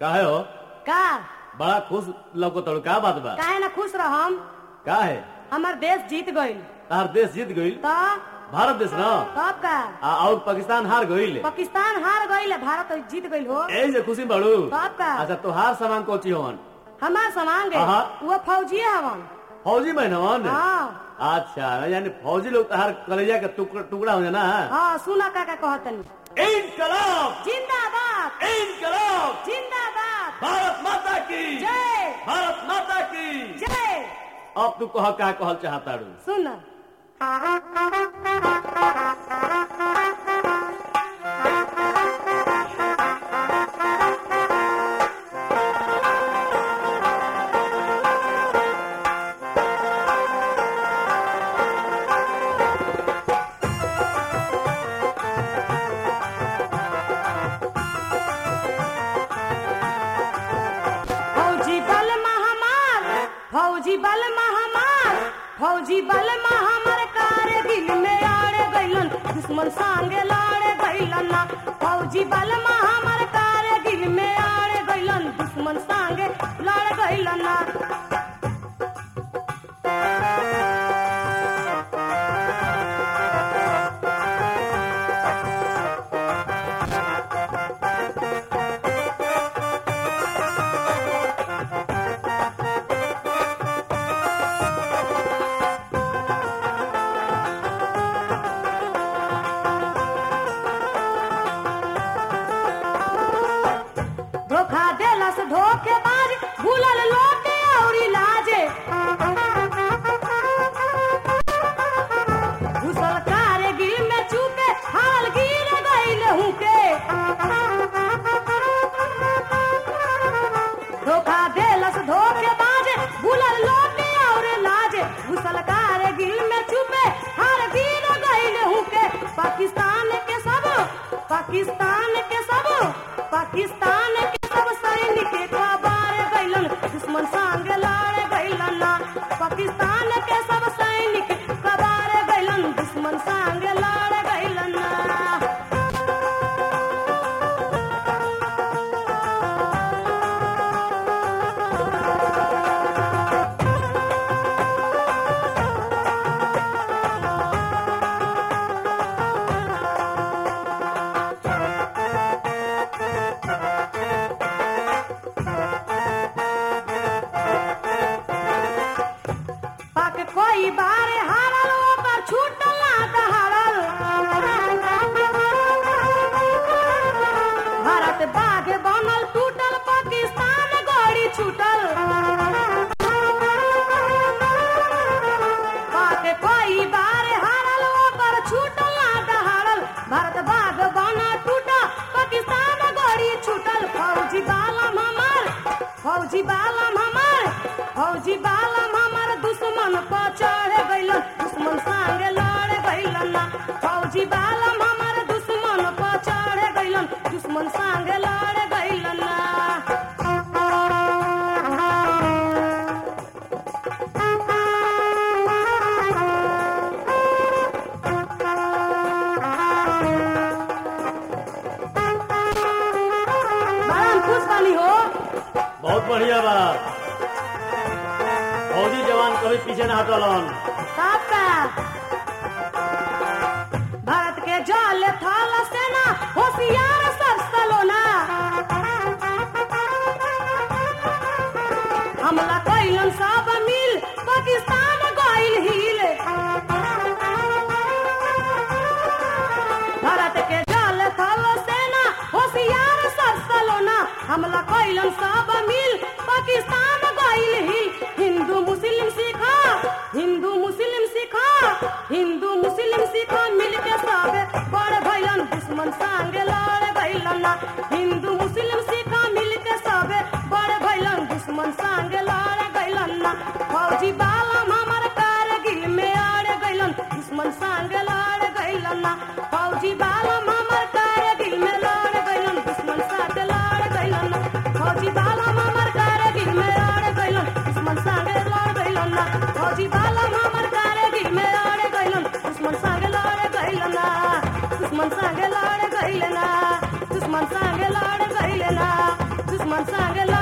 काहे हो? का बड़ा खुश लौको तड़ू, का बात बा? काहे ना खुश रहम? का है? हमार देश जीत गइल। तार देश जीत गइल? तो भारत देश ना? तब का और पाकिस्तान हार गइल? पाकिस्तान हार गइल, भारत जीत गइल हो। ऐसे खुशी बड़ू? तब का अच्छा तोहार सामान कोची होवन? हमार सामान गे हाँ। वो फौजी हवन। फौजी बहनवन? हाँ अच्छा यानी फौजी लोग तहार कलेजा का टुकड़ा हो जाना? हाँ सुना का कहतनी। इनकलाब जिंदाबाद इनकलाब जिंदाबाद, भारत माता की जय भारत माता की जय। अब तू कह का कहल चाहता रू? सुन फौजी बल महामार, फौजी बल महामार कारगिल में आड़े गइलन, दुश्मन संगे लड़े गइलन ना। फौजी बल महामार कारगिल में आड़े गइलन, दुश्मन संगे लड़ गइलन ना। धोखा देलस धोखेबाज, भूलल लोटे और लाजे, घुसल कारगिल में चुपे हाल गिर गइल हुके। धोखा देलस धोखेबाज, भूलल लोटे और लाजे, घुसल कारगिल में चुपे हाल गिर गइल हुके। पाकिस्तान के सब पाकिस्तान के सब पाकिस्तान के सब सैनिक कबार गइलन, दुश्मन संग लड़ गइलन ना। पाकिस्तान के सब सैनिक कबार गइलन, दुश्मन संग लड़ गइलन ना। कोई बारे हारल ओकर छूटल ना दहाड़ल, भारत बाघ बनल टूटल, पाकिस्तान गड़ी छूटल। कोई बारे हारल ओकर छूटल ना दहाड़ल, भारत बाघ बनल टूटल, पाकिस्तान गड़ी छूटल। फौजी बालम हमार फौजी बालम हमार फौजी बालम हमार दुश्मन पर चढ़ गइलन, दुश्मन संगे लड़ गइलन ना। फौजी बालम हमार दुश्मन पर चढ़ गइलन, दुश्मन संगे लड़ गइलन ना। बड़ा खुश बानी हो। बहुत बढ़िया बा। फौजी जवान कभी पीछे ना हटलन। भारत के जल थल सेना होशियार सब सलोना, हमला कइलन सब मिल, पाकिस्तान गइल हिल। भारत के जल थल सेना होशियार सब सलोना, हमला कइलन सब मिल, पाकिस्तान गइल हिल। हिंदू मुस्लिम सिखा हिंदू मुस्लिम सिखा हिंदू मुस्लिम सिखा मिलके सब बड़ भइलन, दुश्मन संगे लड़ गइलन ना। हिंदू मुस्लिम सिखा मिलके सब बड़ भइलन, दुश्मन संगे लड़ गइलन ना। फौजी बालम हमार कारगिल में आड़ गइलन, दुश्मन संगे लड़ गइलन ना। फौजी बालम हमार कारगिल में लड़ गइलन, दुश्मन संगे लड़ गइलन ना। फौजी बालम हमार कारगिल में आड़ गइलन, दुश्मन संगे लड़ गइलन ना। फौजी बालम हमार कारगिल में आड़ गइलन, दुश्मन संगे लड़ गइलन ना। दुश्मन संगे लड़ गइलन ना, दुश्मन संगे लड़ गइलन ना। दुश्मन संग